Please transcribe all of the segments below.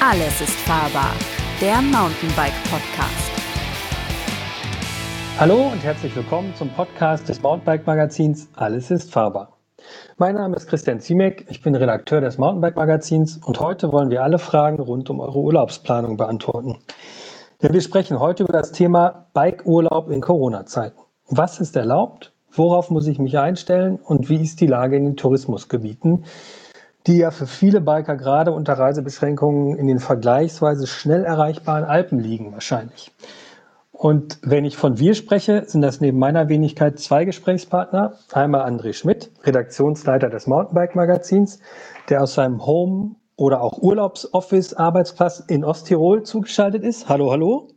Alles ist fahrbar, der Mountainbike-Podcast. Hallo und herzlich willkommen zum Podcast des Mountainbike-Magazins Alles ist fahrbar. Mein Name ist Christian Ziemek, ich bin Redakteur des Mountainbike-Magazins und heute wollen wir alle Fragen rund um eure Urlaubsplanung beantworten. Denn wir sprechen heute über das Thema Bikeurlaub in Corona-Zeiten. Was ist erlaubt? Worauf muss ich mich einstellen? Und wie ist die Lage in den Tourismusgebieten, die ja für viele Biker gerade unter Reisebeschränkungen in den vergleichsweise schnell erreichbaren Alpen liegen wahrscheinlich. Und wenn ich von wir spreche, sind das neben meiner Wenigkeit zwei Gesprächspartner. Einmal André Schmidt, Redaktionsleiter des Mountainbike-Magazins, der aus seinem Home- oder auch Urlaubsoffice-Arbeitsplatz in Osttirol zugeschaltet ist. Hallo, hallo.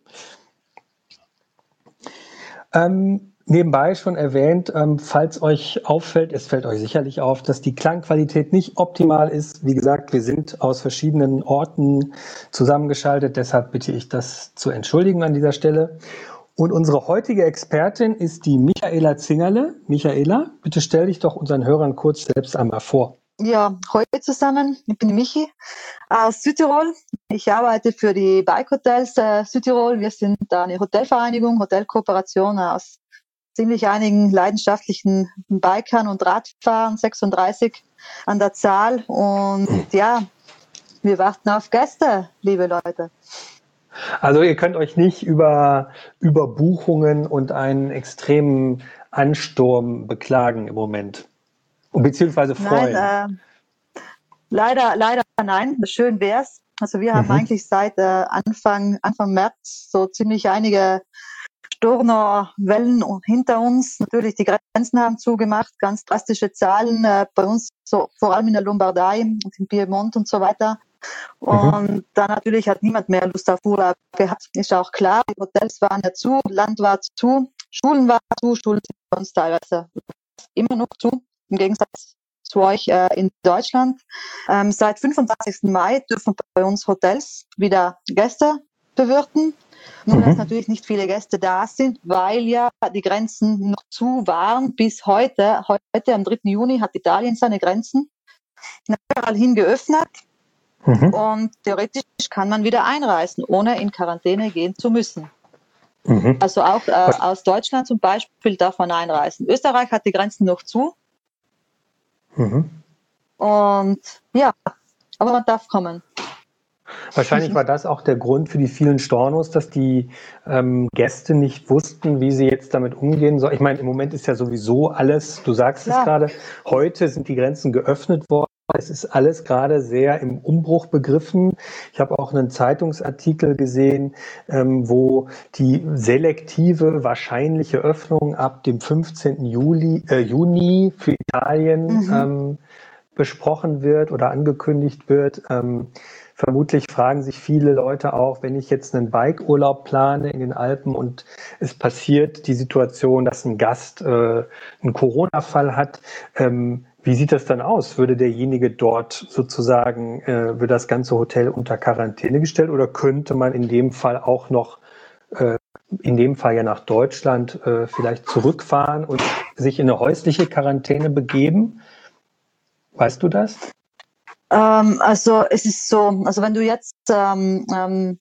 Nebenbei schon erwähnt, falls euch auffällt, es fällt euch sicherlich auf, dass die Klangqualität nicht optimal ist. Wie gesagt, wir sind aus verschiedenen Orten zusammengeschaltet, deshalb bitte ich das zu entschuldigen an dieser Stelle. Und unsere heutige Expertin ist die Michaela Zingerle. Michaela, bitte stell dich doch unseren Hörern kurz selbst einmal vor. Ja, hallo zusammen, ich bin die Michi aus Südtirol. Ich arbeite für die Bike Hotels Südtirol. Wir sind eine Hotelvereinigung, Hotelkooperation aus ziemlich einigen leidenschaftlichen Bikern und Radfahrern, 36 an der Zahl. Und ja, wir warten auf Gäste, liebe Leute. Also ihr könnt euch nicht über Buchungen und einen extremen Ansturm beklagen im Moment. Beziehungsweise freuen. Nein, leider nein. Schön wär's. Also wir haben eigentlich seit Anfang März so ziemlich einige Stornowellen hinter uns. Natürlich, die Grenzen haben zugemacht, ganz drastische Zahlen bei uns, so vor allem in der Lombardei und im Piemont und so weiter. Und dann natürlich hat niemand mehr Lust auf Urlaub gehabt. Ist auch klar, die Hotels waren ja zu, Land war zu, Schulen waren zu, Schulen sind bei uns teilweise immer noch zu, im Gegensatz zu euch in Deutschland. Seit 25. Mai dürfen bei uns Hotels wieder Gäste bewirten. Nur, dass natürlich nicht viele Gäste da sind, weil ja die Grenzen noch zu waren bis heute. Heute, am 3. Juni, hat Italien seine Grenzen überall hin geöffnet. Und theoretisch kann man wieder einreisen, ohne in Quarantäne gehen zu müssen. Also auch aus Deutschland zum Beispiel darf man einreisen. Österreich hat die Grenzen noch zu. Und ja, aber man darf kommen. Wahrscheinlich war das auch der Grund für die vielen Stornos, dass die Gäste nicht wussten, wie sie jetzt damit umgehen sollen. Ich meine, im Moment ist ja sowieso alles, du sagst es gerade, heute sind die Grenzen geöffnet worden. Es ist alles gerade sehr im Umbruch begriffen. Ich habe auch einen Zeitungsartikel gesehen, wo die selektive wahrscheinliche Öffnung ab dem 15. Juni für Italien besprochen wird oder angekündigt wird. Vermutlich fragen sich viele Leute auch, wenn ich jetzt einen Bikeurlaub plane in den Alpen und es passiert die Situation, dass ein Gast einen Corona-Fall hat, wie sieht das dann aus? Würde derjenige dort sozusagen, wird das ganze Hotel unter Quarantäne gestellt oder könnte man in dem Fall auch noch, in dem Fall ja nach Deutschland, vielleicht zurückfahren und sich in eine häusliche Quarantäne begeben? Weißt du das? Also es ist so, also wenn du jetzt zu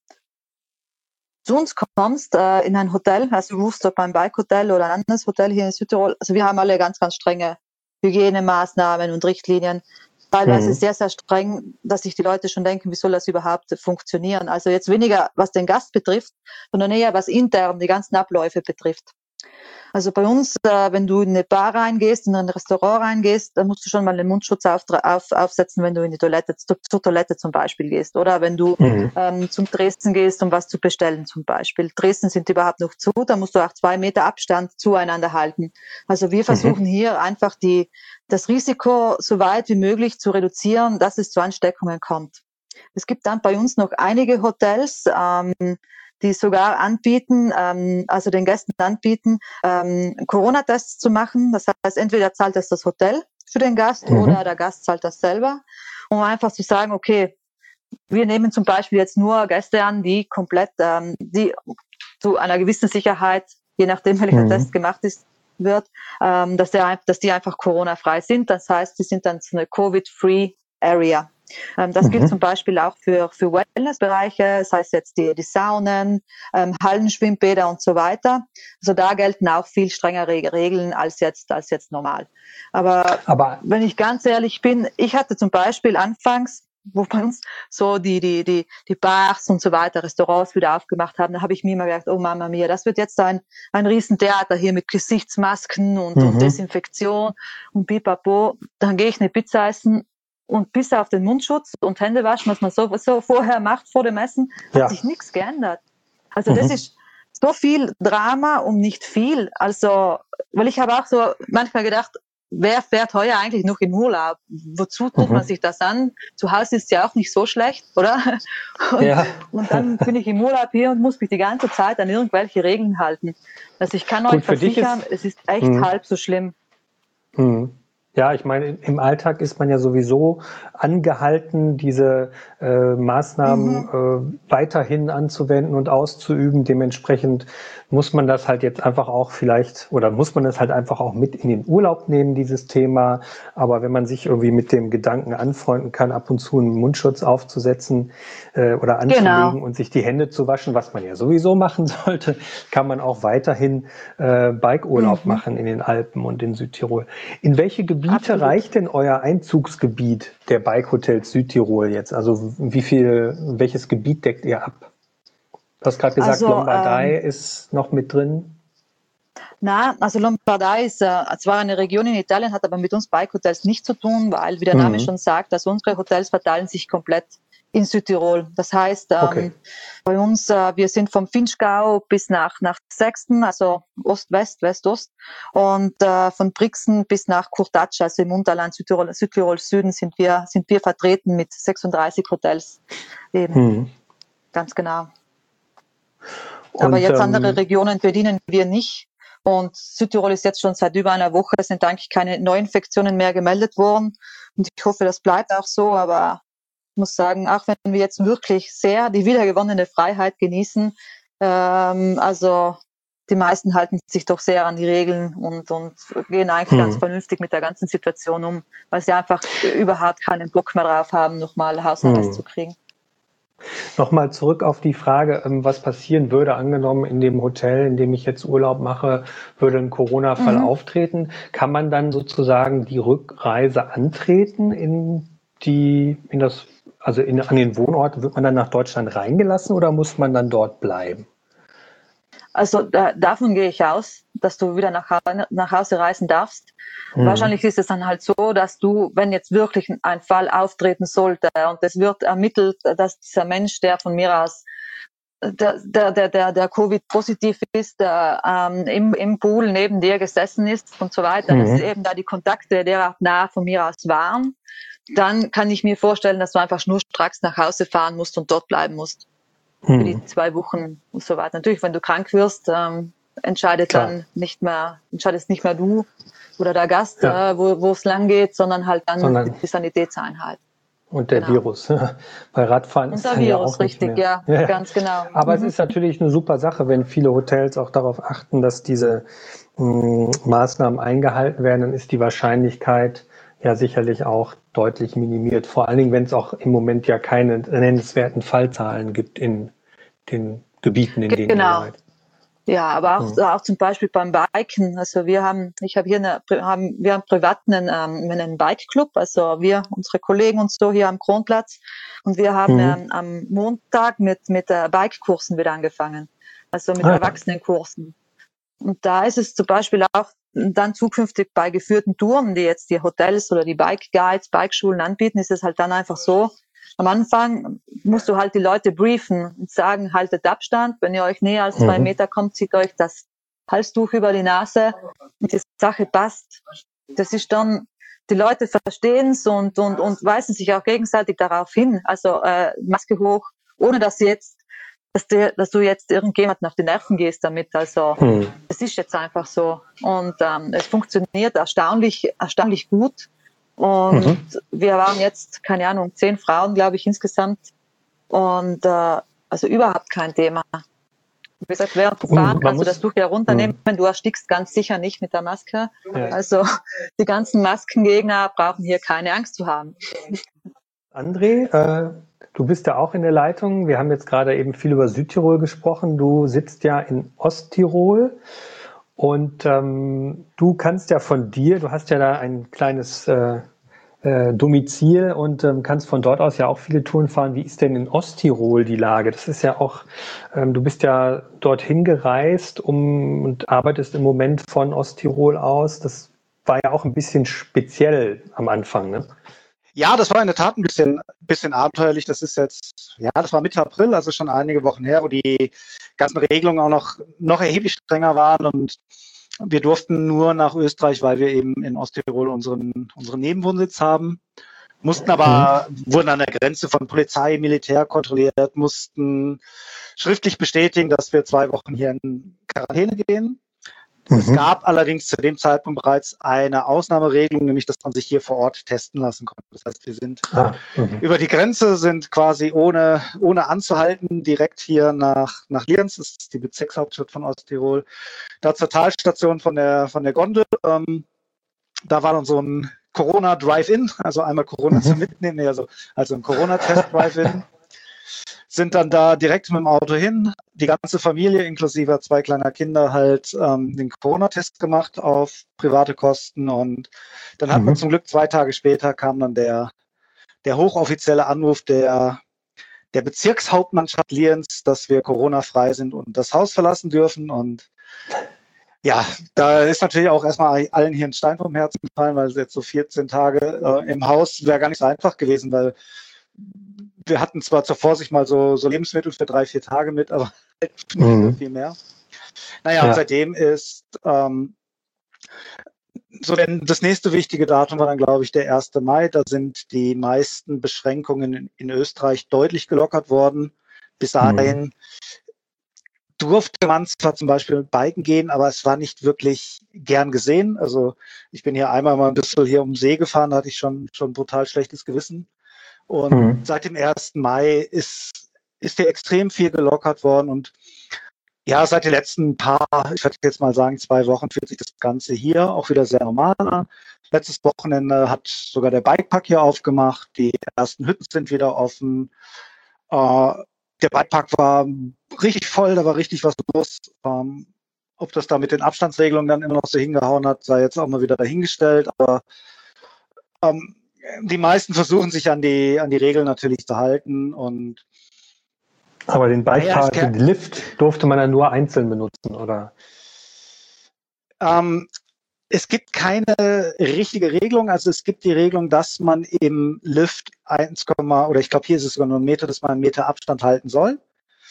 uns kommst in ein Hotel, also du rufst ob ein Bike-Hotel oder ein anderes Hotel hier in Südtirol, also wir haben alle ganz, ganz strenge Hygienemaßnahmen und Richtlinien, teilweise sehr, sehr streng, dass sich die Leute schon denken, wie soll das überhaupt funktionieren? Also jetzt weniger, was den Gast betrifft, sondern eher, was intern die ganzen Abläufe betrifft. Also bei uns, wenn du in eine Bar reingehst, in ein Restaurant reingehst, dann musst du schon mal den Mundschutz aufsetzen, wenn du in die Toilette, zur Toilette zum Beispiel gehst. Oder wenn du zum Dresden gehst, um was zu bestellen zum Beispiel. Dresden sind überhaupt noch zu, da musst du auch 2 Meter Abstand zueinander halten. Also wir versuchen hier einfach das Risiko so weit wie möglich zu reduzieren, dass es zu Ansteckungen kommt. Es gibt dann bei uns noch einige Hotels, die sogar anbieten, also den Gästen anbieten, Corona-Tests zu machen. Das heißt, entweder zahlt das Hotel für den Gast oder der Gast zahlt das selber, um einfach zu sagen, okay, wir nehmen zum Beispiel jetzt nur Gäste an, die komplett, die zu einer gewissen Sicherheit, je nachdem welcher Test gemacht wird, dass die einfach Corona-frei sind. Das heißt, die sind dann so eine Covid-Free Area. Das gilt zum Beispiel auch für Wellnessbereiche, das heißt jetzt die Saunen, Hallenschwimmbäder und so weiter. Also da gelten auch viel strengere Regeln als jetzt normal. Aber wenn ich ganz ehrlich bin, ich hatte zum Beispiel anfangs, wo bei uns so die Bars und so weiter, Restaurants wieder aufgemacht haben, da habe ich mir immer gedacht, oh Mama mia, das wird jetzt ein Riesentheater hier mit Gesichtsmasken und Desinfektion und pipapo. Dann gehe ich eine Pizza essen und bis auf den Mundschutz und Hände waschen, was man so vorher macht vor dem Essen, hat sich nichts geändert. Also das ist so viel Drama um nicht viel. Also, weil ich habe auch so manchmal gedacht, wer fährt heuer eigentlich noch in Urlaub? Wozu tut man sich das an? Zu Hause ist es ja auch nicht so schlecht, oder? Und dann bin ich im Urlaub hier und muss mich die ganze Zeit an irgendwelche Regeln halten. Also ich kann euch versichern, es ist echt halb so schlimm. Ja, ich meine, im Alltag ist man ja sowieso angehalten, diese Maßnahmen weiterhin anzuwenden und auszuüben. Dementsprechend muss man das halt jetzt einfach auch muss man das halt einfach auch mit in den Urlaub nehmen, dieses Thema. Aber wenn man sich irgendwie mit dem Gedanken anfreunden kann, ab und zu einen Mundschutz aufzusetzen oder anzulegen und sich die Hände zu waschen, was man ja sowieso machen sollte, kann man auch weiterhin Bikeurlaub machen in den Alpen und in Südtirol. In welche Gebiete reicht denn euer Einzugsgebiet der Bike-Hotels Südtirol jetzt? Also welches Gebiet deckt ihr ab? Du hast gerade gesagt, Lombardei ist noch mit drin. Also Lombardei ist zwar eine Region in Italien, hat aber mit uns Bike-Hotels nichts zu tun, weil, wie der Name schon sagt, dass unsere Hotels verteilen sich komplett in Südtirol. Das heißt, bei uns, wir sind vom Vinschgau bis nach Sexten, also Ost-West, West-Ost, und von Brixen bis nach Kurtatsch, also im Unterland Südtirol Süden, sind wir vertreten mit 36 Hotels eben. Ganz genau. Aber jetzt andere Regionen bedienen wir nicht. Und Südtirol ist jetzt schon seit über einer Woche, sind eigentlich keine Neuinfektionen mehr gemeldet worden. Und ich hoffe, das bleibt auch so. Aber ich muss sagen, auch wenn wir jetzt wirklich sehr die wiedergewonnene Freiheit genießen, also die meisten halten sich doch sehr an die Regeln und gehen eigentlich ganz vernünftig mit der ganzen Situation um, weil sie einfach überhaupt keinen Bock mehr drauf haben, nochmal Hausarrest zu kriegen. Nochmal zurück auf die Frage, was passieren würde, angenommen in dem Hotel, in dem ich jetzt Urlaub mache, würde ein Corona-Fall auftreten. Kann man dann sozusagen die Rückreise antreten an den Wohnort? Wird man dann nach Deutschland reingelassen oder muss man dann dort bleiben? Also davon gehe ich aus, dass du wieder nach Hause reisen darfst. Wahrscheinlich ist es dann halt so, dass du, wenn jetzt wirklich ein Fall auftreten sollte und es wird ermittelt, dass dieser Mensch, der von mir aus der Covid-positiv ist, im Pool neben dir gesessen ist und so weiter, dass eben da die Kontakte derart nah von mir aus waren, dann kann ich mir vorstellen, dass du einfach schnurstracks nach Hause fahren musst und dort bleiben musst. Für die 2 Wochen und so weiter. Natürlich, wenn du krank wirst, entscheidest nicht mehr du oder der Gast, wo es lang geht, sondern halt dann die Sanitätseinheit. Und der Virus. Bei Radfahren ist dann ja auch nicht mehr. Ja, ganz genau. Aber es ist natürlich eine super Sache, wenn viele Hotels auch darauf achten, dass diese Maßnahmen eingehalten werden, dann ist die Wahrscheinlichkeit ja sicherlich auch deutlich minimiert. Vor allen Dingen, wenn es auch im Moment ja keine nennenswerten Fallzahlen gibt in den Gebieten, in denen ihr seid. Ja, aber auch zum Beispiel beim Biken. Also wir haben privat einen Bike-Club, also unsere Kollegen und so hier am Kronplatz. Und wir haben am Montag mit Bike-Kursen wieder angefangen. Also mit Erwachsenenkursen. Und da ist es zum Beispiel auch dann zukünftig bei geführten Touren, die jetzt die Hotels oder die Bike-Guides, Bikeschulen anbieten, ist es halt dann einfach so, am Anfang musst du halt die Leute briefen und sagen, haltet Abstand, wenn ihr euch näher als 2 Meter kommt, zieht euch das Halstuch über die Nase und die Sache passt. Das ist dann, die Leute verstehen es und weisen sich auch gegenseitig darauf hin, also Maske hoch, ohne dass du jetzt irgendjemanden auf die Nerven gehst damit. Also es ist jetzt einfach so. Und es funktioniert erstaunlich gut. Und wir waren jetzt, keine Ahnung, 10 Frauen, glaube ich, insgesamt. Und also überhaupt kein Thema. Wie gesagt, während du fahren kannst du das Tuch ja runternehmen. Du erstickst ganz sicher nicht mit der Maske. Ja. Also die ganzen Maskengegner brauchen hier keine Angst zu haben. André, du bist ja auch in der Leitung. Wir haben jetzt gerade eben viel über Südtirol gesprochen. Du sitzt ja in Osttirol und du kannst ja von dir, du hast ja da ein kleines Domizil und kannst von dort aus ja auch viele Touren fahren. Wie ist denn in Osttirol die Lage? Das ist ja auch, du bist ja dorthin gereist und arbeitest im Moment von Osttirol aus. Das war ja auch ein bisschen speziell am Anfang, ne? Ja, das war in der Tat ein bisschen abenteuerlich. Das ist jetzt, ja, das war Mitte April, also schon einige Wochen her, wo die ganzen Regelungen auch noch erheblich strenger waren und wir durften nur nach Österreich, weil wir eben in Osttirol unseren Nebenwohnsitz haben. Mussten aber, wurden an der Grenze von Polizei, Militär kontrolliert, mussten schriftlich bestätigen, dass wir 2 Wochen hier in Quarantäne gehen. Es gab allerdings zu dem Zeitpunkt bereits eine Ausnahmeregelung, nämlich dass man sich hier vor Ort testen lassen konnte. Das heißt, wir sind über die Grenze, sind quasi ohne anzuhalten direkt hier nach Lienz, das ist die Bezirkshauptstadt von Osttirol, da zur Talstation von der Gondel. Da war dann so ein Corona-Drive-In, also einmal Corona zum Mitnehmen, also ein Corona-Test-Drive-In. Sind dann da direkt mit dem Auto hin, die ganze Familie inklusive 2 kleiner Kinder halt den Corona-Test gemacht auf private Kosten und dann hat man zum Glück 2 Tage später kam dann der hochoffizielle Anruf der Bezirkshauptmannschaft Lienz, dass wir Corona-frei sind und das Haus verlassen dürfen und ja, da ist natürlich auch erstmal allen hier ein Stein vom Herzen gefallen, weil jetzt so 14 Tage im Haus wäre gar nicht so einfach gewesen, weil wir hatten zwar zur Vorsicht mal so Lebensmittel für 3-4 Tage mit, aber nicht viel mehr. Naja, und seitdem ist das nächste wichtige Datum war dann, glaube ich, der 1. Mai. Da sind die meisten Beschränkungen in Österreich deutlich gelockert worden. Bis dahin durfte man zwar zum Beispiel mit Biken gehen, aber es war nicht wirklich gern gesehen. Also ich bin hier einmal mal ein bisschen hier um den See gefahren, da hatte ich schon brutal schlechtes Gewissen. Und seit dem 1. Mai ist hier extrem viel gelockert worden. Und ja, seit den letzten ich würde jetzt mal sagen, 2 Wochen fühlt sich das Ganze hier auch wieder sehr normal an. Letztes Wochenende hat sogar der Bikepark hier aufgemacht. Die ersten Hütten sind wieder offen. Der Bikepark war richtig voll, da war richtig was los. Ob das da mit den Abstandsregelungen dann immer noch so hingehauen hat, sei jetzt auch mal wieder dahingestellt. Aber die meisten versuchen sich an die Regeln natürlich zu halten. Aber den Bikepark, den Lift durfte man dann nur einzeln benutzen, oder? Es gibt keine richtige Regelung. Also es gibt die Regelung, dass man im Lift oder ich glaube, hier ist es sogar nur 1 Meter, dass man 1 Meter Abstand halten soll.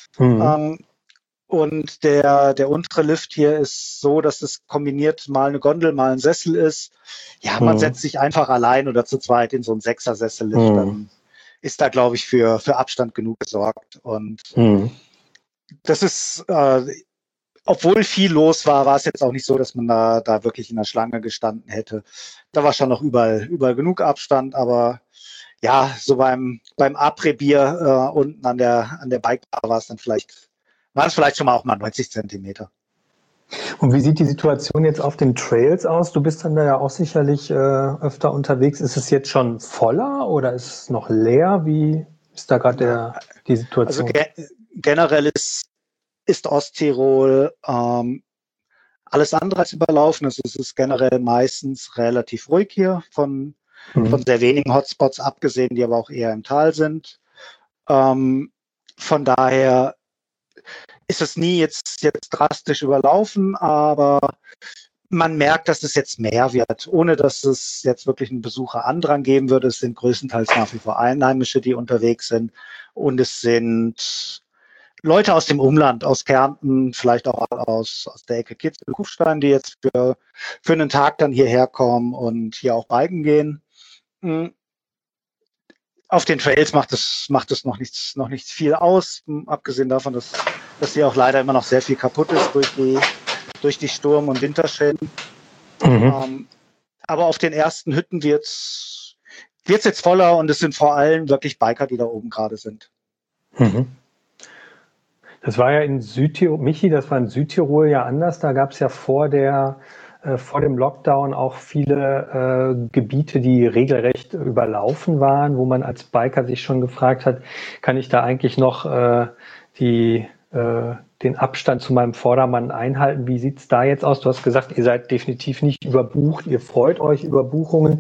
Und der untere Lift hier ist so, dass es kombiniert mal eine Gondel, mal ein Sessel ist. Ja, man setzt sich einfach allein oder zu zweit in so einen 6er-Sessel-Lift. Dann ist da, glaube ich, für Abstand genug gesorgt. Und das ist, obwohl viel los war, war es jetzt auch nicht so, dass man da wirklich in der Schlange gestanden hätte. Da war schon noch überall genug Abstand, aber ja, so beim Après-Bier unten an der Bikebar waren es vielleicht schon mal auch mal 90 Zentimeter. Und wie sieht die Situation jetzt auf den Trails aus? Du bist dann da ja auch sicherlich öfter unterwegs. Ist es jetzt schon voller oder ist es noch leer? Wie ist da gerade die Situation? Also generell ist Osttirol alles andere als überlaufen. Also es ist generell meistens relativ ruhig hier, von sehr wenigen Hotspots abgesehen, die aber auch eher im Tal sind. Von daher ist es nie jetzt drastisch überlaufen, aber man merkt, dass es jetzt mehr wird, ohne dass es jetzt wirklich einen Besucherandrang geben würde. Es sind größtenteils nach wie vor Einheimische, die unterwegs sind, und es sind Leute aus dem Umland, aus Kärnten, vielleicht auch aus der Ecke Kitzbühel-Kufstein, die jetzt für einen Tag dann hierher kommen und hier auch biken gehen. Auf den Trails macht es noch nichts viel aus, abgesehen davon, dass hier auch leider immer noch sehr viel kaputt ist durch die Sturm- und Winterschäden. Aber auf den ersten Hütten wird's jetzt voller, und es sind vor allem wirklich Biker, die da oben gerade sind. Das war ja in Südtirol, Michi, das war in Südtirol ja anders. Da gab es ja vor der vor dem Lockdown auch viele Gebiete, die regelrecht überlaufen waren, wo man als Biker sich schon gefragt hat, kann ich da eigentlich noch den Abstand zu meinem Vordermann einhalten? Wie sieht es da jetzt aus? Du hast gesagt, ihr seid definitiv nicht überbucht, ihr freut euch über Buchungen.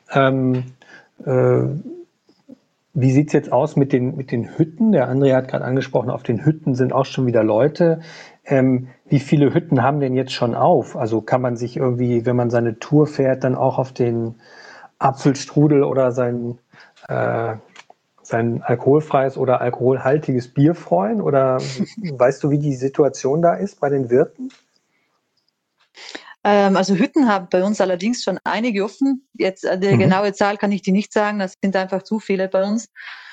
Wie sieht es jetzt aus mit den Hütten? Der André hat gerade angesprochen, auf den Hütten sind auch schon wieder Leute. Wie viele Hütten haben denn jetzt schon auf? Also kann man sich irgendwie, wenn man seine Tour fährt, dann auch auf den Apfelstrudel oder sein alkoholfreies oder alkoholhaltiges Bier freuen? Oder weißt du, wie die Situation da ist bei den Wirten? Also Hütten haben bei uns allerdings schon einige offen. Jetzt die genaue Zahl kann ich dir nicht sagen, das sind einfach zu viele bei uns.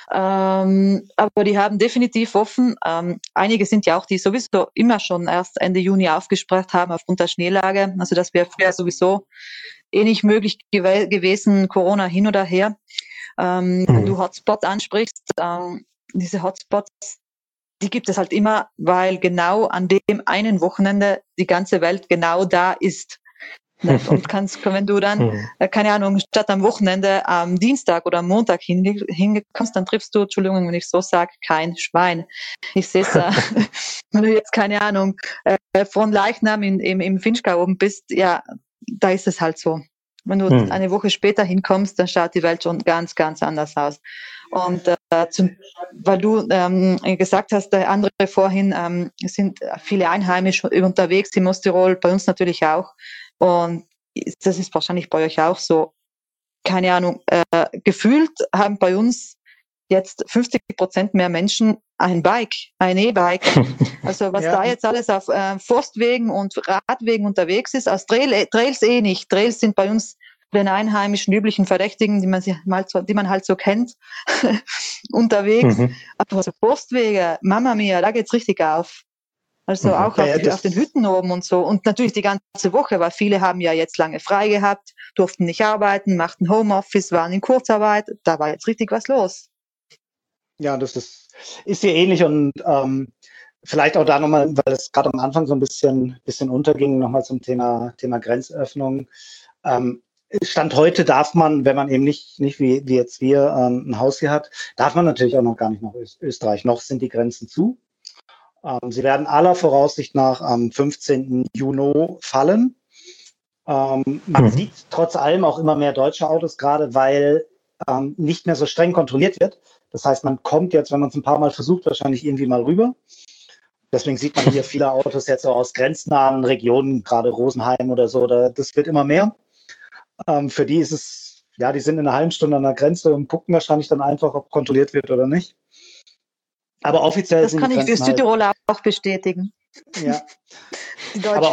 Aber die haben definitiv offen. Einige sind ja auch, die sowieso immer schon erst Ende Juni aufgesperrt haben aufgrund der Schneelage. Also das wäre früher sowieso nicht möglich gewesen, Corona hin oder her. Wenn du Hotspots ansprichst, diese Hotspots, die gibt es halt immer, weil genau an dem einen Wochenende die ganze Welt genau da ist. Und wenn du dann, keine Ahnung, statt am Wochenende am Dienstag oder am Montag hinkommst, dann triffst du, Entschuldigung, wenn ich so sage, kein Schwein. Ich sehe es, wenn du jetzt, keine Ahnung, von Leichnam im Finchgau oben bist, ja, da ist es halt so. Wenn du eine Woche später hinkommst, dann schaut die Welt schon ganz, ganz anders aus. Und weil du gesagt hast, der andere vorhin, es sind viele Einheimische unterwegs in Osttirol, bei uns natürlich auch. Und das ist wahrscheinlich bei euch auch so. Keine Ahnung, gefühlt haben bei uns jetzt 50% mehr Menschen ein E-Bike. Also was da jetzt alles auf Forstwegen und Radwegen unterwegs ist, aus Trails nicht. Trails sind bei uns den einheimischen üblichen Verdächtigen, die man halt so kennt, unterwegs. Aber so Forstwege, Mama mia, da geht's richtig auf. Also auch auf den Hütten oben und so. Und natürlich die ganze Woche, weil viele haben ja jetzt lange frei gehabt, durften nicht arbeiten, machten Homeoffice, waren in Kurzarbeit. Da war jetzt richtig was los. Ja, das ist hier ähnlich und vielleicht auch da nochmal, weil es gerade am Anfang so ein bisschen unterging, nochmal zum Thema Grenzöffnung. Stand heute darf man, wenn man eben nicht wie jetzt wir ein Haus hier hat, darf man natürlich auch noch gar nicht nach Österreich. Noch sind die Grenzen zu. Sie werden aller Voraussicht nach am 15. Juni fallen. Man sieht trotz allem auch immer mehr deutsche Autos, gerade weil nicht mehr so streng kontrolliert wird. Das heißt, man kommt jetzt, wenn man es ein paar Mal versucht, wahrscheinlich irgendwie mal rüber. Deswegen sieht man hier viele Autos jetzt so aus grenznahen Regionen, gerade Rosenheim oder so. Das wird immer mehr. Für die ist es, ja, die sind in einer halben Stunde an der Grenze und gucken wahrscheinlich dann einfach, ob kontrolliert wird oder nicht. Aber offiziell das sind kann die ich für Grenzen Südtirol auch bestätigen. Ja. Aber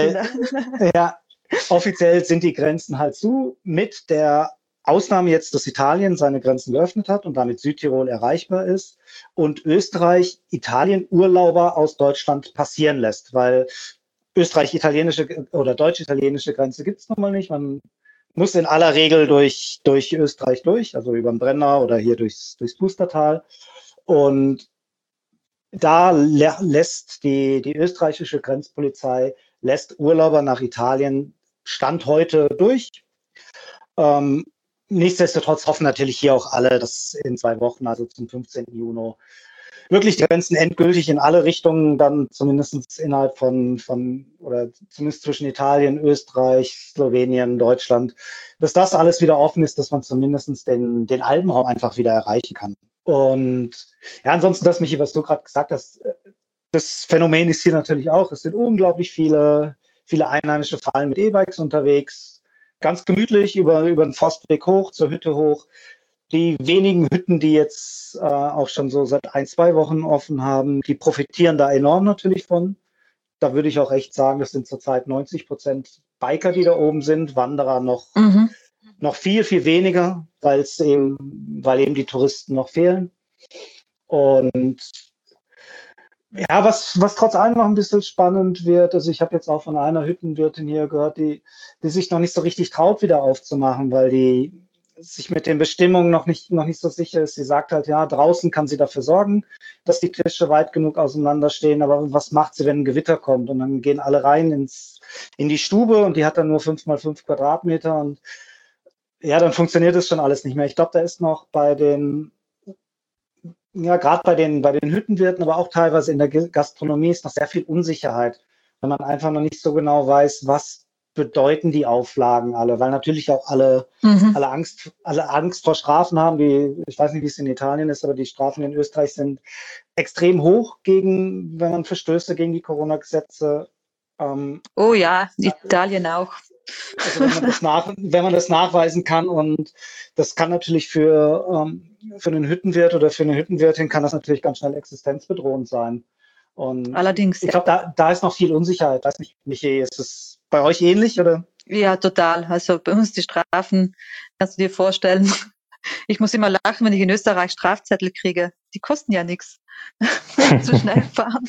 offiziell sind die Grenzen halt zu, mit der Ausnahme jetzt, dass Italien seine Grenzen geöffnet hat und damit Südtirol erreichbar ist und Österreich Italien Urlauber aus Deutschland passieren lässt, weil österreich-italienische oder deutsch-italienische Grenze gibt es nun mal nicht. Man muss in aller Regel durch Österreich durch, also über den Brenner oder hier durchs Pustertal. Und da lässt die österreichische Grenzpolizei Urlauber nach Italien Stand heute durch. Nichtsdestotrotz hoffen natürlich hier auch alle, dass in 2 Wochen, also zum 15. Juni, wirklich die Grenzen endgültig in alle Richtungen dann zumindest innerhalb von oder zumindest zwischen Italien, Österreich, Slowenien, Deutschland, dass das alles wieder offen ist, dass man zumindest den Alpenraum einfach wieder erreichen kann. Und ja, ansonsten, das, Michi, was du gerade gesagt hast, das Phänomen ist hier natürlich auch, es sind unglaublich viele einheimische Fallen mit E-Bikes unterwegs, ganz gemütlich über den Forstweg hoch, zur Hütte hoch. Die wenigen Hütten, die jetzt auch schon so seit 1-2 Wochen offen haben, die profitieren da enorm natürlich von. Da würde ich auch echt sagen, das sind zurzeit 90% Biker, die da oben sind, Wanderer noch viel, viel weniger, weil eben die Touristen noch fehlen. Und ja, was trotz allem noch ein bisschen spannend wird, also ich habe jetzt auch von einer Hüttenwirtin hier gehört, die sich noch nicht so richtig traut, wieder aufzumachen, weil die sich mit den Bestimmungen noch nicht so sicher ist. Sie sagt halt, ja, draußen kann sie dafür sorgen, dass die Tische weit genug auseinanderstehen, aber was macht sie, wenn ein Gewitter kommt? Und dann gehen alle rein in die Stube und die hat dann nur 5x5 Quadratmeter und ja, dann funktioniert das schon alles nicht mehr. Ich glaube, da ist noch gerade bei den Hüttenwirten, aber auch teilweise in der Gastronomie ist noch sehr viel Unsicherheit, wenn man einfach noch nicht so genau weiß, was bedeuten die Auflagen alle, weil natürlich auch alle Angst vor Strafen haben. Ich weiß nicht, wie es in Italien ist, aber die Strafen in Österreich sind extrem hoch wenn man Verstöße gegen die Corona-Gesetze. Oh ja, Italien auch. Also wenn man das nachweisen kann, und das kann natürlich für einen Hüttenwirt oder für eine Hüttenwirtin kann das natürlich ganz schnell existenzbedrohend sein. Und allerdings, ich glaube, da ist noch viel Unsicherheit. Weiß nicht, Michi, ist es bei euch ähnlich, oder? Ja, total. Also bei uns die Strafen, kannst du dir vorstellen, ich muss immer lachen, wenn ich in Österreich Strafzettel kriege. Die kosten ja nichts. Zu schnell fahren.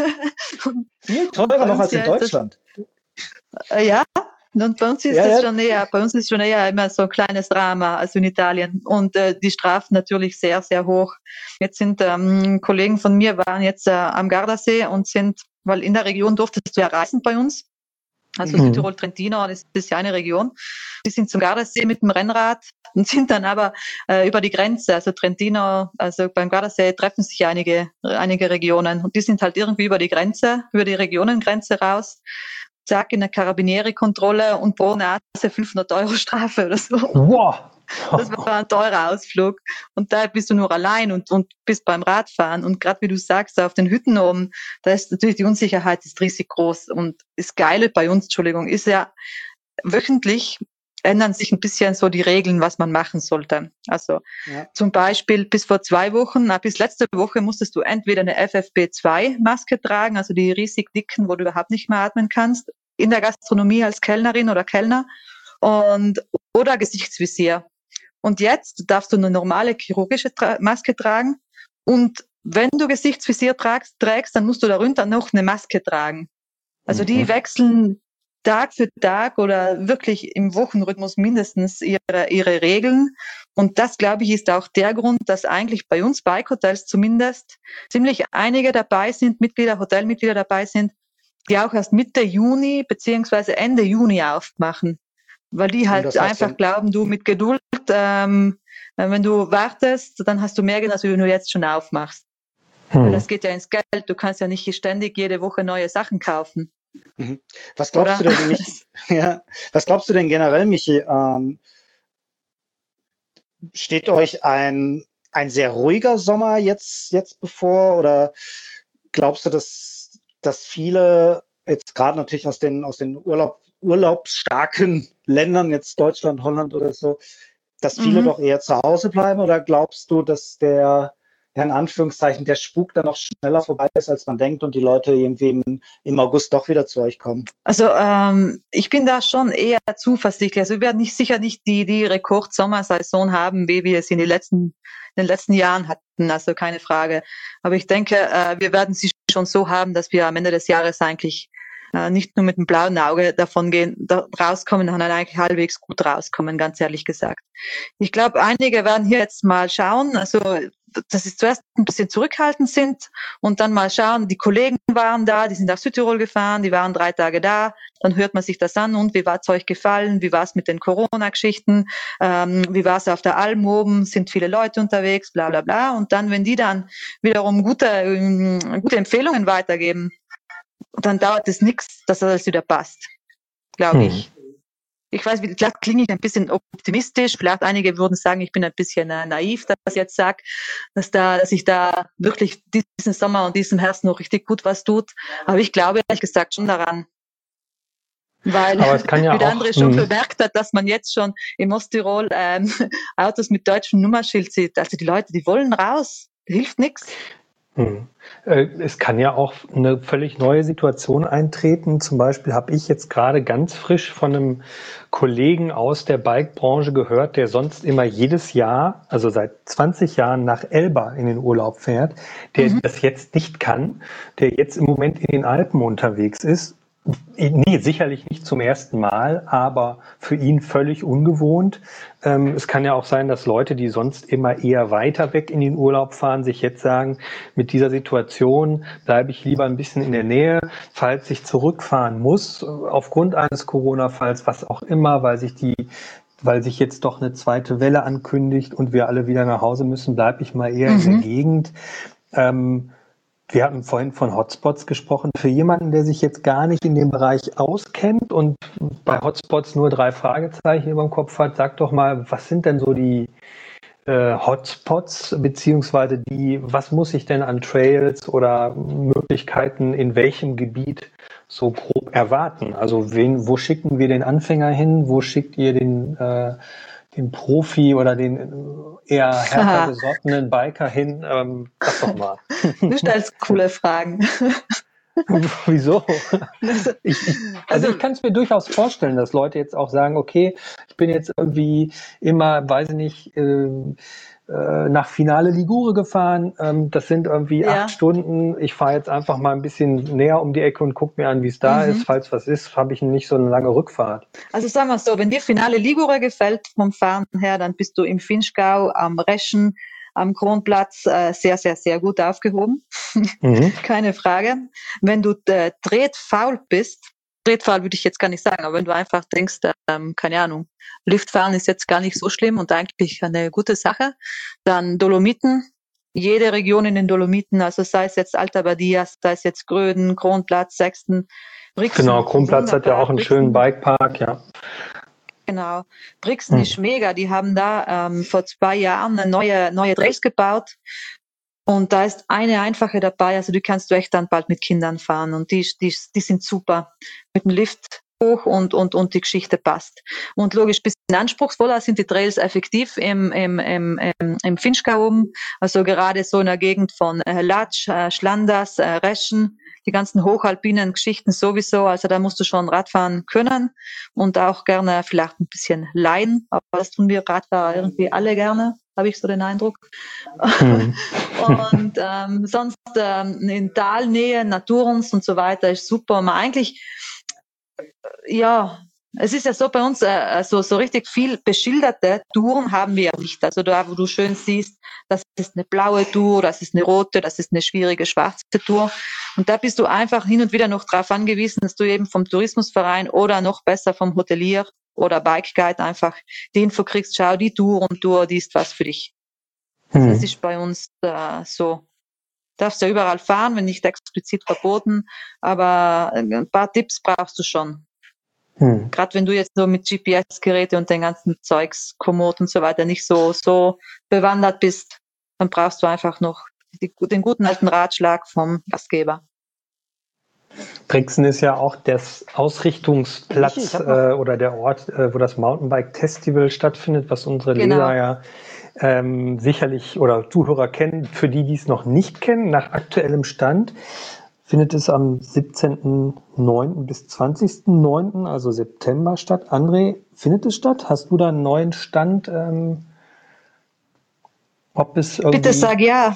Viel teurer noch als in Deutschland. Ja, und bei uns ist es schon eher immer so ein kleines Drama, also in Italien. Und die Strafen natürlich sehr, sehr hoch. Jetzt sind Kollegen von mir waren jetzt am Gardasee und weil in der Region durftest du ja reisen bei uns. Also Südtirol, Trentino, das ist ja eine Region. Die sind zum Gardasee mit dem Rennrad und sind dann aber über die Grenze, also Trentino, also beim Gardasee treffen sich einige Regionen und die sind halt irgendwie über die Regionengrenze raus. Zack, in der Carabinieri-Kontrolle und pro Nase 500 € Strafe oder so. Wow. Das war ein teurer Ausflug. Und da bist du nur allein und bist beim Radfahren. Und gerade wie du sagst, auf den Hütten oben, da ist natürlich die Unsicherheit ist riesig groß. Und das Geile bei uns, ist ja, wöchentlich ändern sich ein bisschen so die Regeln, was man machen sollte. Also zum Beispiel bis letzte Woche musstest du entweder eine FFP2-Maske tragen, also die riesig dicken, wo du überhaupt nicht mehr atmen kannst, in der Gastronomie als Kellnerin oder Kellner, oder Gesichtsvisier. Und jetzt darfst du eine normale chirurgische Maske tragen. Und wenn du Gesichtsvisier trägst, dann musst du darunter noch eine Maske tragen. Also die wechseln Tag für Tag oder wirklich im Wochenrhythmus mindestens ihre Regeln. Und das, glaube ich, ist auch der Grund, dass eigentlich bei uns Bike-Hotels zumindest ziemlich einige dabei sind, Hotelmitglieder dabei sind, die auch erst Mitte Juni beziehungsweise Ende Juni aufmachen. Weil die halt einfach glauben, du mit Geduld, wenn du wartest, dann hast du mehr Geld, als wenn du jetzt schon aufmachst. Weil das geht ja ins Geld. Du kannst ja nicht ständig jede Woche neue Sachen kaufen. Was glaubst du denn, Michi? Was glaubst du denn generell, Michi? Steht euch ein sehr ruhiger Sommer jetzt bevor? Oder glaubst du, dass viele jetzt gerade natürlich aus den urlaubsstarken Ländern, jetzt Deutschland, Holland oder so, dass viele doch eher zu Hause bleiben? Oder glaubst du, dass in Anführungszeichen der Spuk dann noch schneller vorbei ist, als man denkt und die Leute irgendwie im August doch wieder zu euch kommen? Also ich bin da schon eher zuversichtlich. Also wir werden sicher nicht die Rekord-Sommersaison haben, wie wir es in den letzten Jahren hatten, also keine Frage. Aber ich denke, wir werden sie schon so haben, dass wir am Ende des Jahres eigentlich nicht nur mit dem blauen Auge rauskommen, sondern eigentlich halbwegs gut rauskommen, ganz ehrlich gesagt. Ich glaube, einige werden hier jetzt mal schauen, also dass sie zuerst ein bisschen zurückhaltend sind und dann mal schauen, die Kollegen waren da, die sind nach Südtirol gefahren, die waren 3 Tage da, dann hört man sich das an und wie hat's euch gefallen, wie war's mit den Corona-Geschichten, wie war's auf der Alm oben, sind viele Leute unterwegs, bla bla bla, und dann, wenn die dann wiederum gute Empfehlungen weitergeben, dann dauert es nichts, dass das wieder passt, glaube ich. Ich weiß, vielleicht klinge ich ein bisschen optimistisch. Vielleicht einige würden sagen, ich bin ein bisschen naiv, dass ich jetzt sage, dass sich da wirklich diesen Sommer und diesem Herbst noch richtig gut was tut. Aber ich glaube, ehrlich gesagt, schon daran. Weil wie der andere schon bemerkt hat, dass man jetzt schon im Osttirol Autos mit deutschem Nummernschild sieht. Also die Leute, die wollen raus. Hilft nichts. Es kann ja auch eine völlig neue Situation eintreten. Zum Beispiel habe ich jetzt gerade ganz frisch von einem Kollegen aus der Bike-Branche gehört, der sonst immer jedes Jahr, also seit 20 Jahren nach Elba in den Urlaub fährt, der das jetzt nicht kann, der jetzt im Moment in den Alpen unterwegs ist Nee, sicherlich nicht zum ersten Mal, aber für ihn völlig ungewohnt. Es kann ja auch sein, dass Leute, die sonst immer eher weiter weg in den Urlaub fahren, sich jetzt sagen, mit dieser Situation bleibe ich lieber ein bisschen in der Nähe, falls ich zurückfahren muss, aufgrund eines Corona-Falls, was auch immer, weil sich jetzt doch eine zweite Welle ankündigt und wir alle wieder nach Hause müssen, bleibe ich mal eher in der Gegend. Wir hatten vorhin von Hotspots gesprochen. Für jemanden, der sich jetzt gar nicht in dem Bereich auskennt und bei Hotspots nur 3 Fragezeichen über dem Kopf hat, sag doch mal, was sind denn so die Hotspots, beziehungsweise was muss ich denn an Trails oder Möglichkeiten in welchem Gebiet so grob erwarten? Also wo schicken wir den Anfänger hin? Wo schickt ihr den Profi oder den eher härter gesottenen Biker hin? Sag doch mal. Du stellst coole Fragen. Wieso? Ich kann es mir durchaus vorstellen, dass Leute jetzt auch sagen, okay, ich bin jetzt irgendwie immer, weiß ich nicht, nach Finale Ligure gefahren. Das sind irgendwie 8 Stunden. Ich fahre jetzt einfach mal ein bisschen näher um die Ecke und gucke mir an, wie es da ist. Falls was ist, habe ich nicht so eine lange Rückfahrt. Also sagen wir so, wenn dir Finale Ligure gefällt vom Fahren her, dann bist du im Finchgau, am Reschen, am Kronplatz sehr, sehr, sehr gut aufgehoben. Keine Frage. Wenn du tretfaul bist, tretfaul würde ich jetzt gar nicht sagen, aber wenn du einfach denkst, keine Ahnung, Liftfahren ist jetzt gar nicht so schlimm und eigentlich eine gute Sache, dann Dolomiten, jede Region in den Dolomiten, also sei es jetzt Alta Badia, sei es jetzt Gröden, Kronplatz, Sexten, Brixen. Genau, Kronplatz hat ja auch einen schönen Bikepark, ja. Genau. Brixen ist mega. Die haben da vor 2 Jahren eine neue Trails gebaut. Und da ist eine einfache dabei. Also die kannst du echt dann bald mit Kindern fahren. Und die sind super. Mit dem Lift hoch und die Geschichte passt. Und logisch, ein bisschen anspruchsvoller sind die Trails effektiv im Finchgau oben. Also gerade so in der Gegend von Latsch, Schlanders, Reschen. Die ganzen hochalpinen Geschichten sowieso, also da musst du schon Radfahren können und auch gerne vielleicht ein bisschen leihen, aber das tun wir Radfahrer irgendwie alle gerne, habe ich so den Eindruck. Und sonst in Talnähe, Naturens und so weiter ist super. Man eigentlich, ja, es ist ja so bei uns, so richtig viel beschilderte Touren haben wir ja nicht. Also da, wo du schön siehst, das ist eine blaue Tour, das ist eine rote, das ist eine schwierige schwarze Tour. Und da bist du einfach hin und wieder noch drauf angewiesen, dass du eben vom Tourismusverein oder noch besser vom Hotelier oder Bike Guide einfach die Info kriegst, schau, die Tour und Tour, die ist was für dich. Das ist bei uns so. Darfst ja überall fahren, wenn nicht explizit verboten, aber ein paar Tipps brauchst du schon. Gerade wenn du jetzt so mit GPS-Geräte und den ganzen Zeugs, Komoot und so weiter nicht so bewandert bist, dann brauchst du einfach noch den guten alten Ratschlag vom Gastgeber. Brixen ist ja auch das Ausrichtungsplatz oder der Ort, wo das Mountainbike-Festival stattfindet, was unsere Leser ja sicherlich oder Zuhörer kennen. Für die, die es noch nicht kennen, nach aktuellem Stand findet es am 17.09. bis 20.09., also September, statt. André, findet es statt? Hast du da einen neuen Stand? Ob es irgendwie... Bitte sag ja.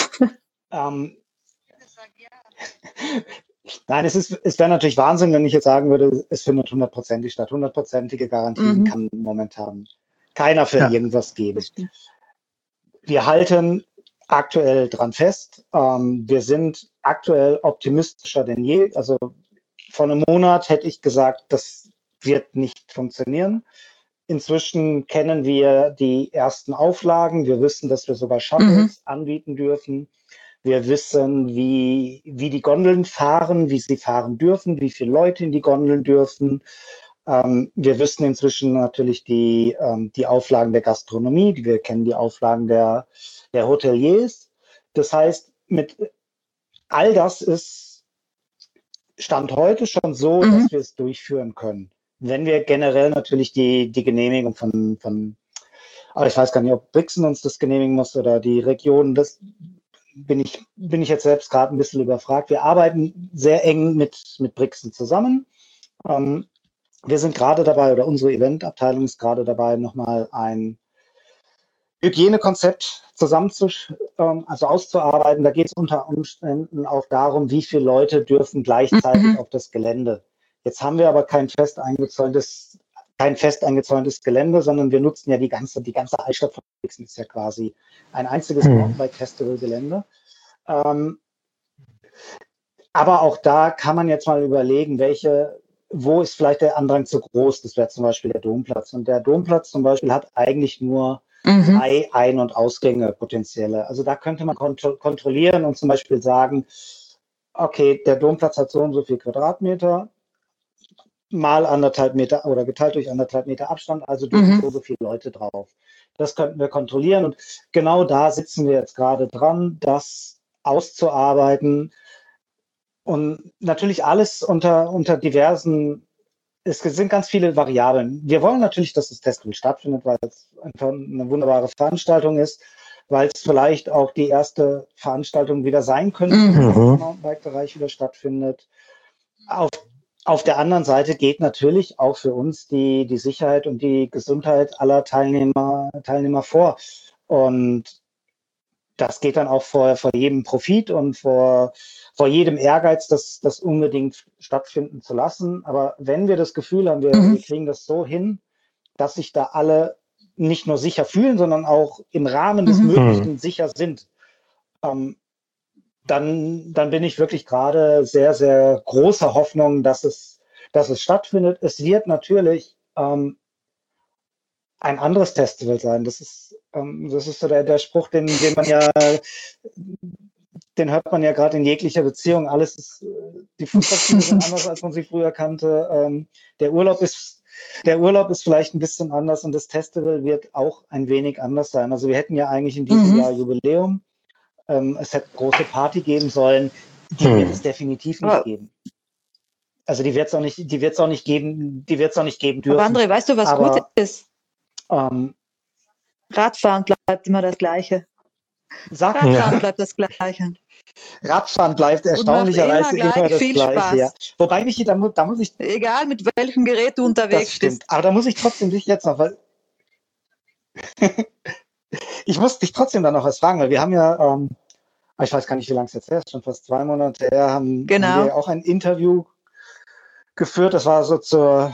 Nein, es wäre natürlich Wahnsinn, wenn ich jetzt sagen würde, es findet 100%ig statt. 100%ige Garantien kann momentan keiner für irgendwas geben. Wir halten aktuell dran fest. Wir sind aktuell optimistischer denn je. Also vor einem Monat hätte ich gesagt, das wird nicht funktionieren. Inzwischen kennen wir die ersten Auflagen. Wir wissen, dass wir sogar Shuttles anbieten dürfen. Wir wissen, wie die Gondeln fahren, wie sie fahren dürfen, wie viele Leute in die Gondeln dürfen. Wir wissen inzwischen natürlich die Auflagen der Gastronomie. Wir kennen die Auflagen der Hoteliers. Das heißt, mit all das ist Stand heute schon so, dass wir es durchführen können. Wenn wir generell natürlich die Genehmigung von, aber ich weiß gar nicht, ob Brixen uns das genehmigen muss oder die Region, das bin ich jetzt selbst gerade ein bisschen überfragt. Wir arbeiten sehr eng mit Brixen zusammen. Wir sind gerade dabei, oder unsere Eventabteilung ist gerade dabei, nochmal ein Hygienekonzept auszuarbeiten. Da geht es unter Umständen auch darum, wie viele Leute dürfen gleichzeitig auf das Gelände. Jetzt haben wir aber kein fest eingezäuntes Gelände, sondern wir nutzen ja die ganze Altstadt von Brixen ist ja quasi ein einziges Mountainbike-Festival-Gelände. Aber auch da kann man jetzt mal überlegen, wo ist vielleicht der Andrang zu groß? Das wäre zum Beispiel der Domplatz. Und der Domplatz zum Beispiel hat eigentlich nur 3 Ein- und Ausgänge potenzielle. Also da könnte man kontrollieren und zum Beispiel sagen, okay, der Domplatz hat so und so viel Quadratmeter, mal 1,5 Meter oder geteilt durch 1,5 Meter Abstand, also dürfen so viele Leute drauf. Das könnten wir kontrollieren und genau da sitzen wir jetzt gerade dran, das auszuarbeiten und natürlich alles unter diversen, es sind ganz viele Variablen. Wir wollen natürlich, dass das Festival stattfindet, weil es einfach eine wunderbare Veranstaltung ist, weil es vielleicht auch die erste Veranstaltung wieder sein könnte, die im Mountainbike-Bereich wieder stattfindet. Auf der anderen Seite geht natürlich auch für uns die Sicherheit und die Gesundheit aller Teilnehmer vor. Und das geht dann auch vor jedem Profit und vor jedem Ehrgeiz, das unbedingt stattfinden zu lassen. Aber wenn wir das Gefühl haben, wir kriegen das so hin, dass sich da alle nicht nur sicher fühlen, sondern auch im Rahmen des Möglichen sicher sind, dann bin ich wirklich gerade sehr, sehr großer Hoffnung, dass es stattfindet. Es wird natürlich ein anderes Festival sein. Das ist so der Spruch, den hört man ja gerade in jeglicher Beziehung. Die Fußballspiele sind anders, als man sie früher kannte. Der Urlaub ist vielleicht ein bisschen anders und das Festival wird auch ein wenig anders sein. Also wir hätten ja eigentlich in diesem Jahr Jubiläum. Es hätte große Party geben sollen, die wird es definitiv nicht geben. Also die wird es auch nicht geben dürfen. Aber André, weißt du, was gut ist? Radfahren bleibt immer das Gleiche. Radfahren bleibt das Gleiche. Radfahren bleibt erstaunlicherweise immer das Gleiche. Ja. Wobei da muss ich... Egal, mit welchem Gerät du unterwegs bist. Aber da muss ich trotzdem dich jetzt noch... Ich muss dich trotzdem dann noch was fragen, weil wir haben ja... ich weiß gar nicht, wie lange es jetzt her ist, schon fast 2 Monate her, haben wir auch ein Interview geführt. Das war so zur...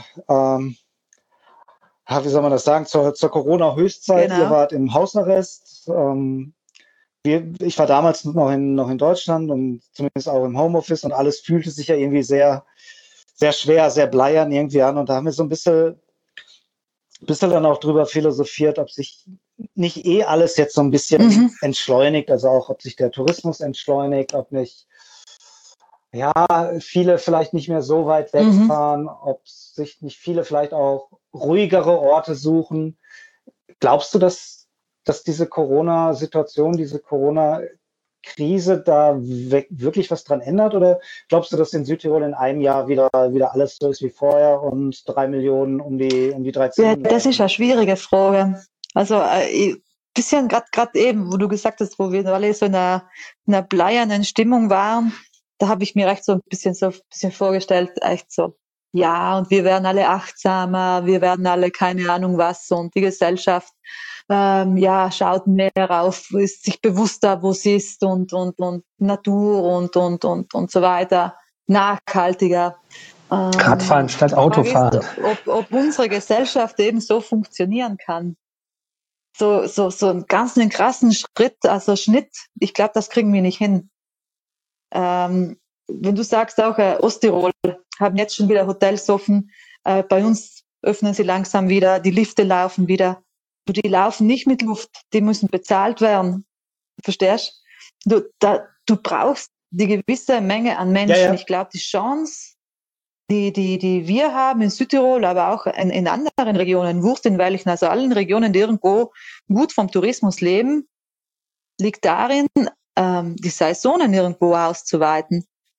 wie soll man das sagen, zur Corona-Höchstzeit. Ihr wart im Hausarrest. Ich war damals noch in Deutschland und zumindest auch im Homeoffice und alles fühlte sich ja irgendwie sehr, sehr schwer, sehr bleiern irgendwie an. Und da haben wir so ein bisschen dann auch drüber philosophiert, ob sich nicht alles jetzt so ein bisschen entschleunigt, also auch ob sich der Tourismus entschleunigt, ob nicht viele vielleicht nicht mehr so weit wegfahren, ob sich nicht viele vielleicht auch ruhigere Orte suchen. Glaubst du, dass diese Corona-Situation, diese Corona-Krise da wirklich was dran ändert? Oder glaubst du, dass in Südtirol in einem Jahr wieder alles so ist wie vorher und 3 Millionen um die 13? Ja, das ist eine schwierige Frage. Also bisschen gerade eben, wo du gesagt hast, wo wir alle so in einer bleiernen Stimmung waren, da habe ich mir echt so ein bisschen vorgestellt, echt so, ja, und wir werden alle achtsamer, wir werden alle keine Ahnung was und die Gesellschaft schaut mehr auf, ist sich bewusster, wo sie ist und Natur und so weiter, nachhaltiger. Radfahren statt Autofahren. Ist, ob unsere Gesellschaft eben so funktionieren kann. So einen krassen Schnitt, ich glaube, das kriegen wir nicht hin. Wenn du sagst auch, Osttirol haben jetzt schon wieder Hotels offen, bei uns öffnen sie langsam wieder, die Lifte laufen wieder. Die laufen nicht mit Luft, die müssen bezahlt werden. Verstehst du? Du brauchst die gewisse Menge an Menschen. Ja. Ich glaube, die Chance, die wir haben in Südtirol, aber auch in anderen Regionen, wurscht in welchen, also allen Regionen, die irgendwo gut vom Tourismus leben, liegt darin, die Saisonen irgendwo auszuweiten.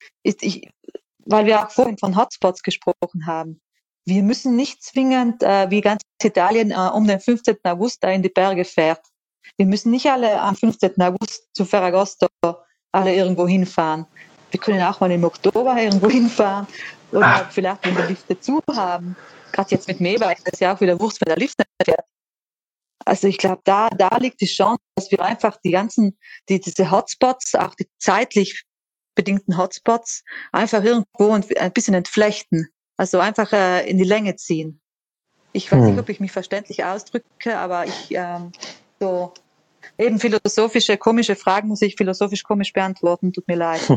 Weil wir auch vorhin von Hotspots gesprochen haben. Wir müssen nicht zwingend, wie ganz Italien, um den 15. August da in die Berge fährt. Wir müssen nicht alle am 15. August zu Ferragosto alle irgendwo hinfahren. Wir können auch mal im Oktober irgendwo hinfahren oder vielleicht, wenn die Lifte zu haben. Gerade jetzt mit Meba ist das ja auch wieder wurscht, wenn der Lift nicht fährt. Also ich glaube, da liegt die Chance, dass wir einfach diese Hotspots, auch die zeitlich bedingten Hotspots, einfach irgendwo ein bisschen entflechten. Also einfach in die Länge ziehen. Ich weiß nicht, ob ich mich verständlich ausdrücke, aber ich so eben philosophische, komische Fragen muss ich philosophisch komisch beantworten. Tut mir leid.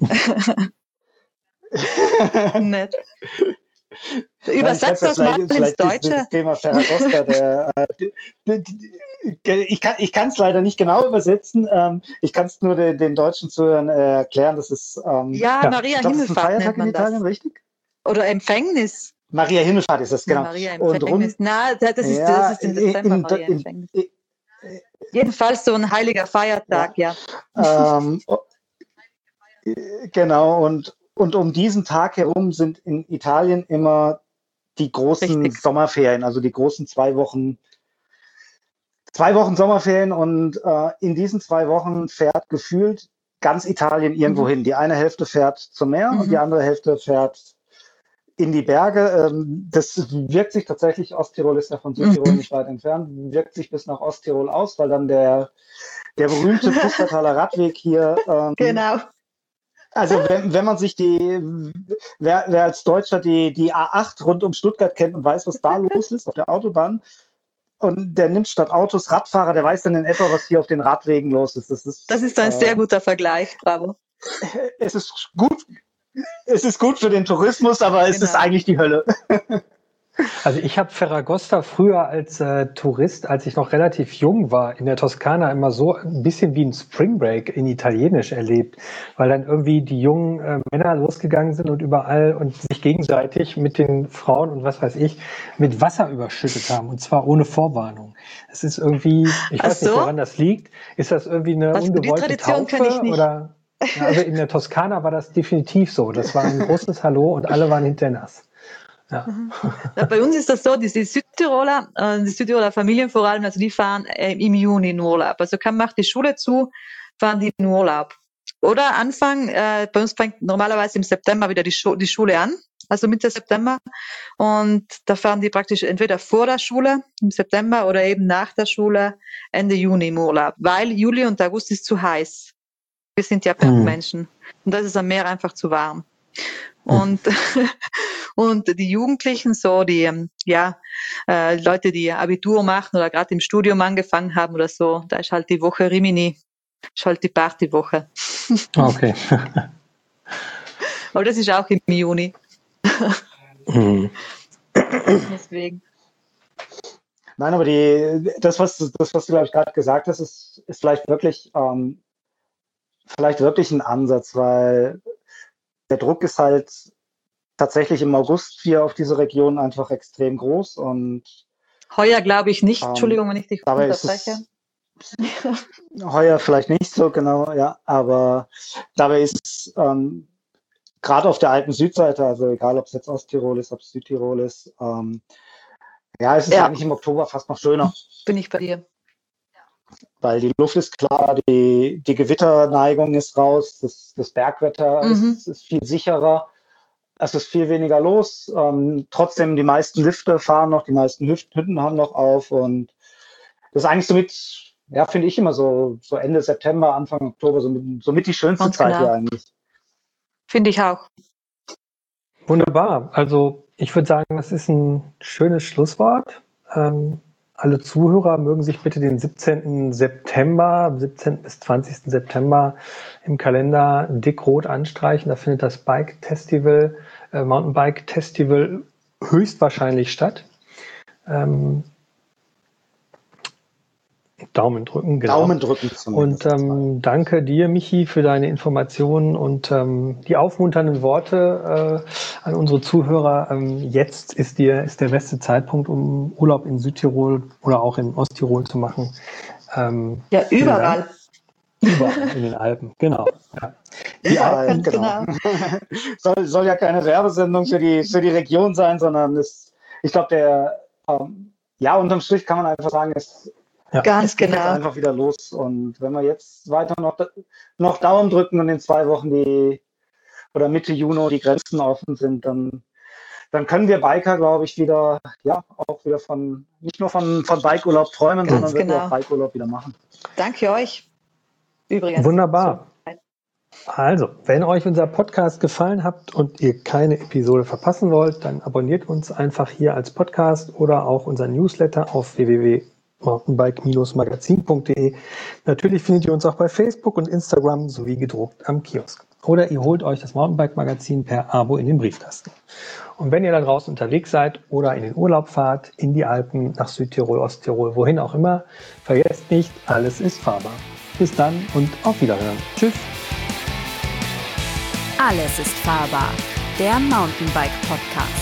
Nett. Übersetzt das mal ins Deutsche. Das Thema Ferragosta, ich kann es leider nicht genau übersetzen. Ich kann es nur den deutschen Zuhörern erklären. Das ist Maria Himmelfahrt nennt man in Italien, das. Richtig? Oder Empfängnis. Maria Himmelfahrt ist das, genau. Maria Empfängnis. Das ist im Dezember, Maria Empfängnis. Jedenfalls so ein heiliger Feiertag, ja. Genau, und um diesen Tag herum sind in Italien immer die großen Sommerferien, also die großen 2 Wochen Sommerferien, und in diesen 2 Wochen fährt gefühlt ganz Italien irgendwo hin. Die eine Hälfte fährt zum Meer und die andere Hälfte fährt in die Berge. Das wirkt sich tatsächlich, Osttirol ist ja von Südtirol nicht weit entfernt, wirkt sich bis nach Osttirol aus, weil dann der berühmte Pustertaler Radweg hier genau. Also wenn man sich wer als Deutscher die A8 rund um Stuttgart kennt und weiß, was da los ist auf der Autobahn, und der nimmt statt Autos Radfahrer, der weiß dann in etwa, was hier auf den Radwegen los ist. Das ist ein sehr guter Vergleich, bravo. Es ist gut für den Tourismus, aber es ist eigentlich die Hölle. Also ich habe Ferragosta früher als Tourist, als ich noch relativ jung war, in der Toskana immer so ein bisschen wie ein Spring Break in Italienisch erlebt, weil dann irgendwie die jungen Männer losgegangen sind und überall und sich gegenseitig mit den Frauen und was weiß ich mit Wasser überschüttet haben, und zwar ohne Vorwarnung. Es ist irgendwie, ich weiß nicht, woran das liegt. Ist das irgendwie eine ungewollte Taufe oder? Ja, also in der Toskana war das definitiv so. Das war ein großes Hallo und alle waren hinterher nass. Ja. Ja, bei uns ist das so, die Südtiroler Familien vor allem, also die fahren im Juni in Urlaub. Also macht die Schule zu, fahren die in Urlaub. Oder bei uns fängt normalerweise im September wieder die Schule an, also Mitte September. Und da fahren die praktisch entweder vor der Schule im September oder eben nach der Schule Ende Juni im Urlaub, weil Juli und August ist zu heiß. Wir sind ja Bergmenschen. Und das ist am Meer einfach zu warm. Und die Jugendlichen, so die Leute, die Abitur machen oder gerade im Studium angefangen haben oder so, da ist halt die Woche Rimini, ist halt die Partywoche. Okay. Aber das ist auch im Juni. Deswegen. Nein, aber das, was du, glaube ich, gerade gesagt hast, ist vielleicht wirklich ein Ansatz, weil der Druck ist halt tatsächlich im August hier auf diese Region einfach extrem groß, und heuer glaube ich nicht, Entschuldigung, wenn ich dich unterbreche. Heuer vielleicht nicht so genau, ja, aber dabei ist gerade auf der alten Südseite, also egal ob es jetzt Osttirol ist, ob es Südtirol ist, es ist eigentlich im Oktober fast noch schöner. Bin ich bei dir. Weil die Luft ist klar, die Gewitterneigung ist raus, das Bergwetter ist viel sicherer, es ist viel weniger los. Trotzdem, die meisten Lifte fahren noch, die meisten Hütten haben noch auf, und das ist eigentlich somit, finde ich immer so Ende September, Anfang Oktober, somit die schönste Zeit hier eigentlich. Finde ich auch. Wunderbar. Also ich würde sagen, das ist ein schönes Schlusswort. Alle Zuhörer mögen sich bitte den 17. bis 20. September im Kalender dick-rot anstreichen. Da findet das Mountainbike Festival höchstwahrscheinlich statt. Daumen drücken, genau. Daumen drücken zumindest. Und danke dir, Michi, für deine Informationen und die aufmunternden Worte an unsere Zuhörer. Jetzt ist der beste Zeitpunkt, um Urlaub in Südtirol oder auch in Osttirol zu machen. Überall. Überall in den Alpen, genau. Ja. Die Alpen, genau. soll ja keine Werbesendung für die Region sein, sondern ich glaube, unterm Strich kann man einfach sagen, ganz genau. Jetzt einfach wieder los. Und wenn wir jetzt weiter noch Daumen drücken und in 2 Wochen oder Mitte Juni die Grenzen offen sind, dann können wir Biker, glaube ich, wieder nicht nur von Bikeurlaub träumen, sondern wirklich auch Bikeurlaub wieder machen. Danke euch. Übrigens. Wunderbar. Also, wenn euch unser Podcast gefallen hat und ihr keine Episode verpassen wollt, dann abonniert uns einfach hier als Podcast oder auch unseren Newsletter auf www.mountainbike-magazin.de. Natürlich findet ihr uns auch bei Facebook und Instagram sowie gedruckt am Kiosk. Oder ihr holt euch das Mountainbike-Magazin per Abo in den Briefkasten. Und wenn ihr da draußen unterwegs seid oder in den Urlaub fahrt, in die Alpen, nach Südtirol, Osttirol, wohin auch immer, vergesst nicht, alles ist fahrbar. Bis dann und auf Wiederhören. Tschüss. Alles ist fahrbar. Der Mountainbike Podcast.